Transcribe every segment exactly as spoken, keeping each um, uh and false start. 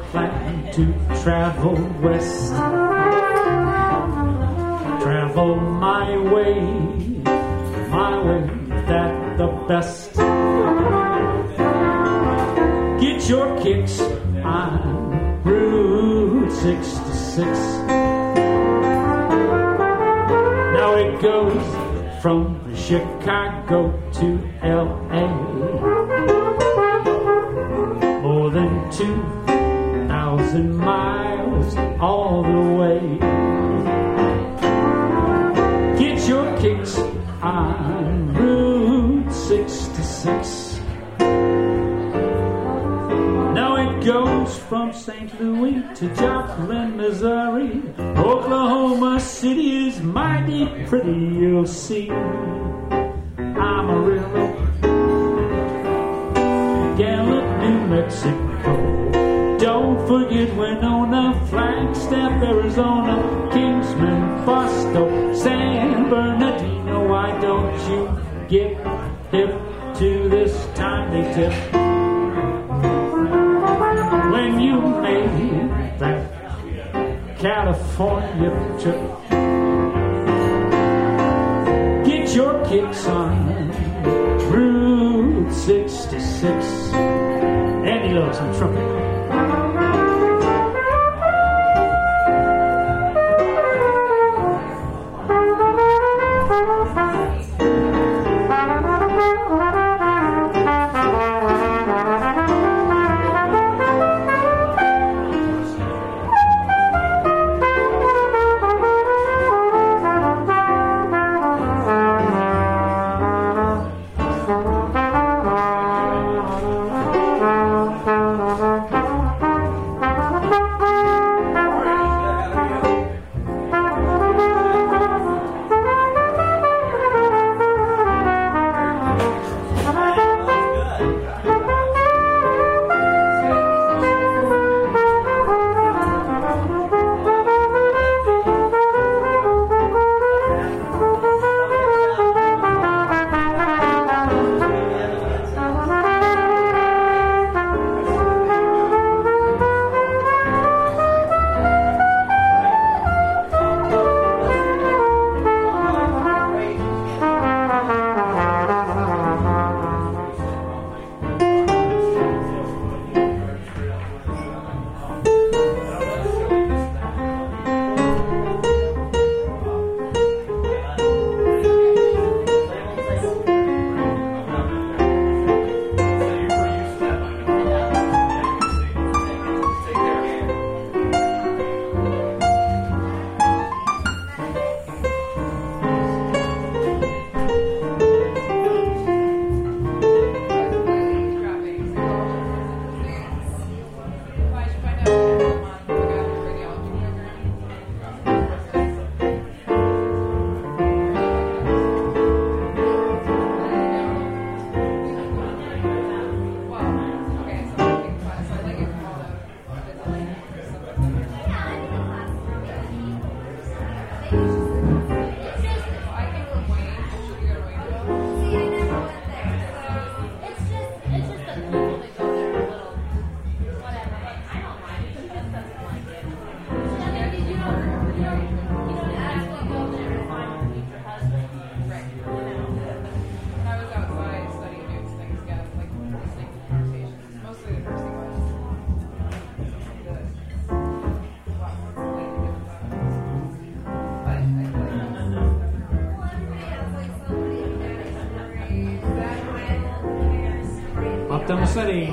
plan to travel west. Travel my way, my way, that the best. Get your kicks on Route sixty-six. Now it goes from Chicago to L A. More than two thousand miles all the way. Get your kicks on Route sixty-six. Now it goes from Saint Louis to Joplin, Missouri. Oklahoma City is mighty pretty, you'll see. Amarillo, Gallup, New Mexico. Don't forget Winona, Flagstaff, Arizona, Kingsman, Boston, San Bernardino. Why don't you get hip to this timely tip? When you made that California trip, get your kicks on Route sixty-six. Andy loves some trumpet. Optum City.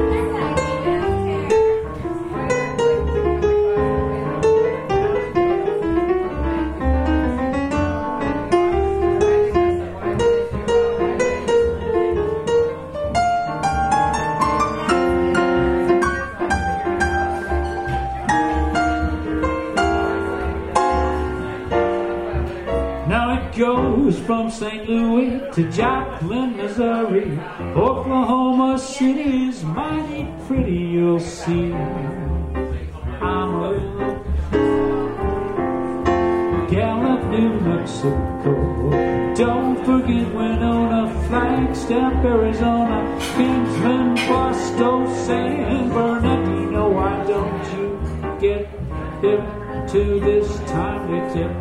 Goes from Saint Louis to Joplin, Missouri. Oklahoma City is mighty pretty, you'll see. Amarillo, Gallup, New Mexico. Don't forget Winona, Flagstaff, Arizona, Kingsman, Boston, San Bernardino. Why don't you get hip to this timely tip?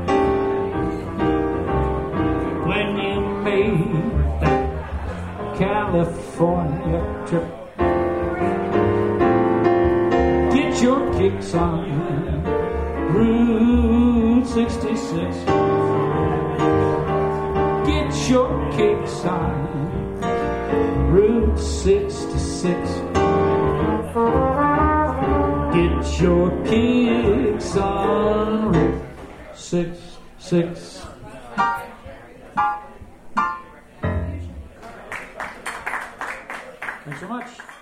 When you made that California trip, get your kicks on Route sixty-six. Get your kicks on Route sixty-six. Get your kicks on Route sixty-six. Thanks so much.